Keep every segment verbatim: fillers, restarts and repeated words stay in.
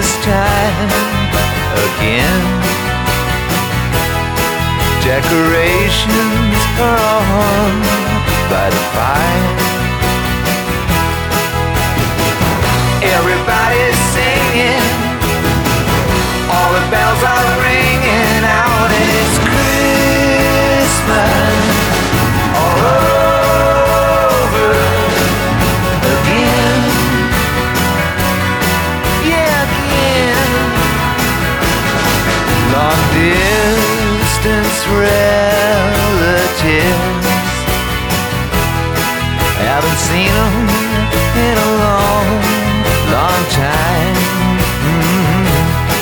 Christmas time again. Decorations are on by the fire. Everybody's singing, all the bells are ringing out, and it's Christmas all over again. Yeah, again. Long distance relatives, haven't seen them in a long, long time. Mm-hmm.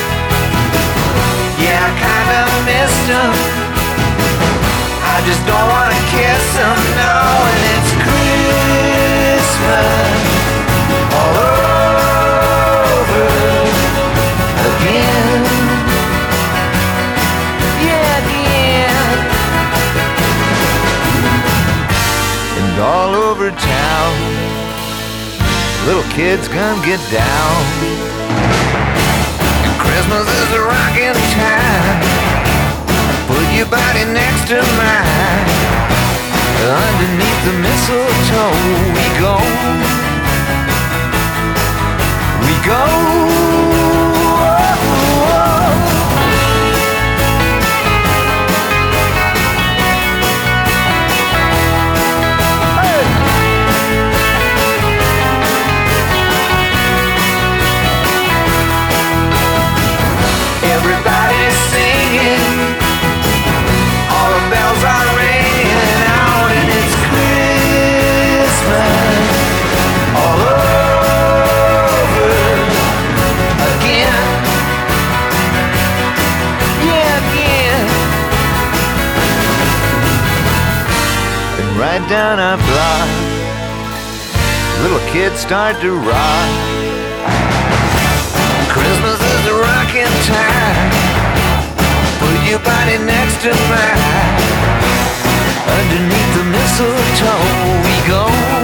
Yeah, I kinda missed them, I just don't wanna kiss them, no. And it's Christmas all over again. Yeah, again. And all over town, little kids come get down. And Christmas is a rockin' time. Put your body next to mine. Underneath the mistletoe we go. We go. Everybody's singing, all the bells are ringing out, and it's Christmas all over again. Yeah, again. And right down our block, little kids start to rock. Christmas is a rockin' time. Put your body next to mine. Underneath the mistletoe we go.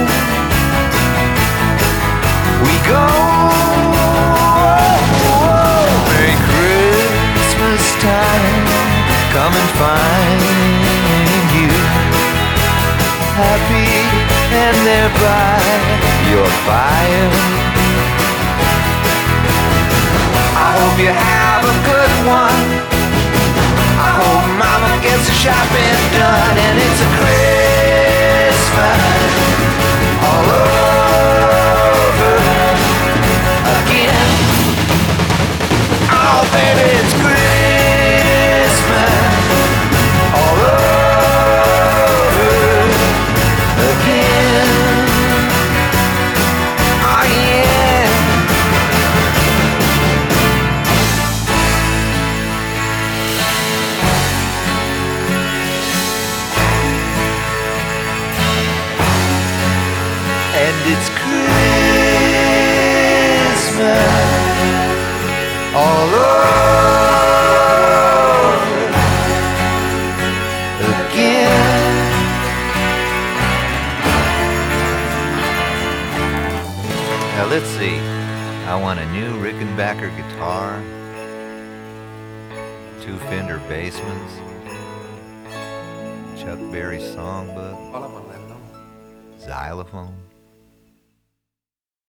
We go. Merry Christmas time. Come and find you happy and there by your fire. I hope you have a good one. I hope mama gets the shopping done, and it's a Christmas all over again. Oh baby, it's Christmas all over again. Oh yeah. And it's Christmas all over again. Now let's see. I want a new Rickenbacker guitar, two Fender Bassmans, Chuck Berry songbook, xylophone,